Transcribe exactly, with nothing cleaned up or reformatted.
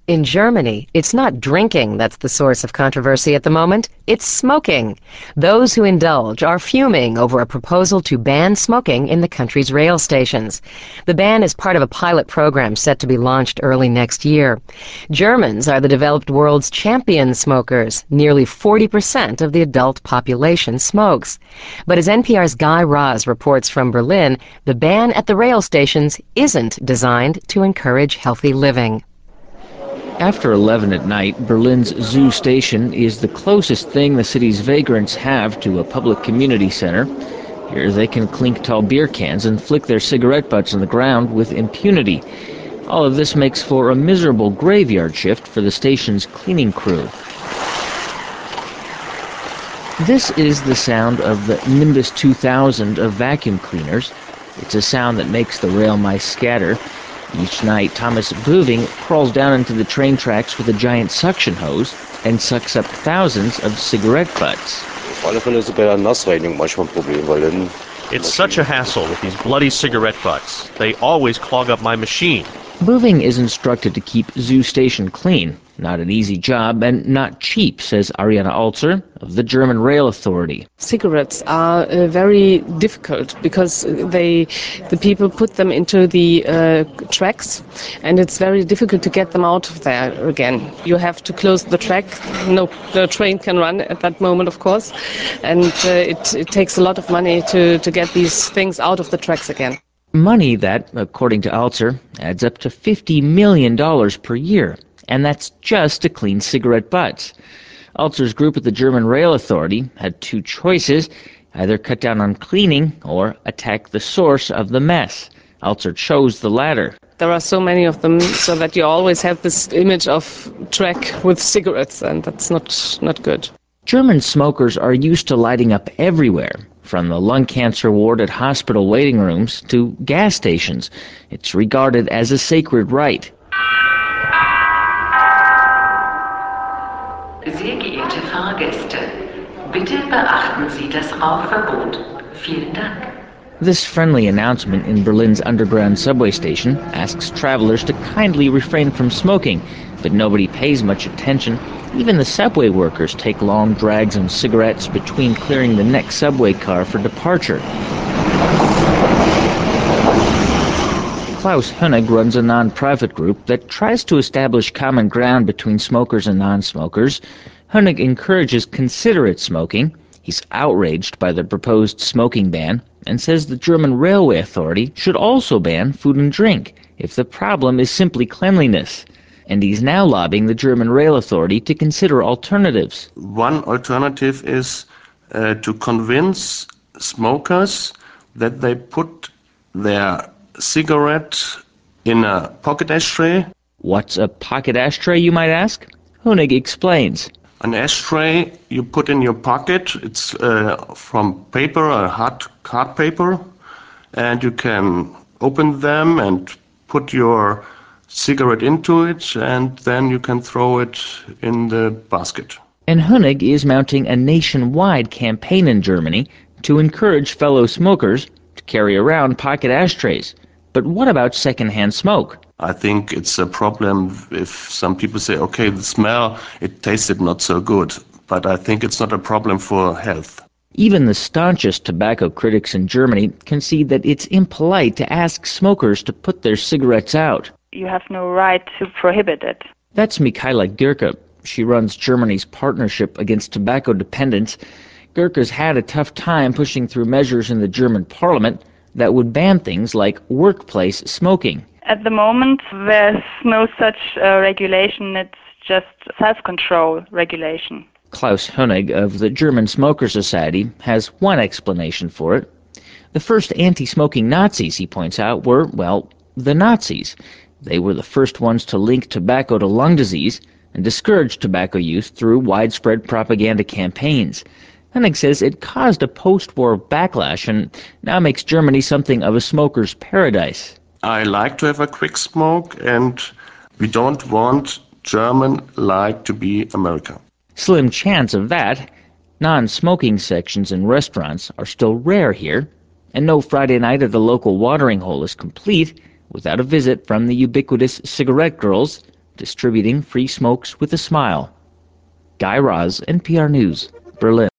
In Germany, it's not drinking that's the source of controversy at the moment, it's smoking. Those who indulge are fuming over a proposal to ban smoking in the country's rail stations. The ban is part of a pilot program set to be launched early next year. Germans are the developed world's champion smokers. Nearly forty percent of the adult population smokes. But as N P R's Guy Raz reports from Berlin, the ban at the rail stations isn't designed to encourage healthy living. After eleven at night, Berlin's Zoo Station is the closest thing the city's vagrants have to a public community center. Here they can clink tall beer cans and flick their cigarette butts on the ground with impunity. All of this makes for a miserable graveyard shift for the station's cleaning crew. This is the sound of the Nimbus two thousand of vacuum cleaners. It's a sound that makes the rail mice scatter. Each night, Thomas Böving crawls down into the train tracks with a giant suction hose and sucks up thousands of cigarette butts. It's such a hassle with these bloody cigarette butts. They always clog up my machine. Böving is instructed to keep Zoo Station clean. Not an easy job and not cheap, says Ariane Alzer of the German Rail Authority. Cigarettes are uh, very difficult because they, the people put them into the uh, tracks, and it's very difficult to get them out of there again. You have to close the track. No, the train can run at that moment, of course, and uh, it, it takes a lot of money to, to get these things out of the tracks again. Money that, according to Alzer, adds up to fifty million dollars per year. And that's just to clean cigarette butts. Alzer's group at the German Rail Authority had two choices: either cut down on cleaning or attack the source of the mess. Alzer chose the latter. There are so many of them, so that you always have this image of track with cigarettes, and that's not, not good. German smokers are used to lighting up everywhere, from the lung cancer ward at hospital waiting rooms to gas stations. It's regarded as a sacred right. Sehr geehrte Fahrgäste, bitte beachten Sie das Rauchverbot. Vielen Dank. This friendly announcement in Berlin's underground subway station asks travelers to kindly refrain from smoking, but nobody pays much attention. Even the subway workers take long drags on cigarettes between clearing the next subway car for departure. Klaus Hoenig runs a non-profit group that tries to establish common ground between smokers and non-smokers. Hoenig encourages considerate smoking. He's outraged by the proposed smoking ban and says the German Railway Authority should also ban food and drink if the problem is simply cleanliness. And he's now lobbying the German Rail Authority to consider alternatives. One alternative is uh, to convince smokers that they put their cigarette in a pocket ashtray. What's a pocket ashtray, you might ask? Hoenig explains. An ashtray you put in your pocket. It's uh, from paper, a hard card paper, and you can open them and put your cigarette into it, and then you can throw it in the basket. And Hoenig is mounting a nationwide campaign in Germany to encourage fellow smokers to carry around pocket ashtrays. But what about secondhand smoke? I think it's a problem if some people say, okay, the smell, it tasted not so good. But I think it's not a problem for health. Even the staunchest tobacco critics in Germany concede that it's impolite to ask smokers to put their cigarettes out. You have no right to prohibit it. That's Michaela Gierke. She runs Germany's Partnership Against Tobacco Dependence. Gierke's had a tough time pushing through measures in the German parliament that would ban things like workplace smoking. At the moment, there's no such uh, regulation. It's just self-control regulation. Klaus Hoenig of the German Smoker Society has one explanation for it. The first anti-smoking Nazis, he points out, were, well, the Nazis. They were the first ones to link tobacco to lung disease and discourage tobacco use through widespread propaganda campaigns. Hoenig says it caused a post-war backlash and now makes Germany something of a smoker's paradise. I like to have a quick smoke, and we don't want German like to be America. Slim chance of that. Non-smoking sections in restaurants are still rare here, and no Friday night at the local watering hole is complete without a visit from the ubiquitous cigarette girls distributing free smokes with a smile. Guy Raz, N P R News, Berlin.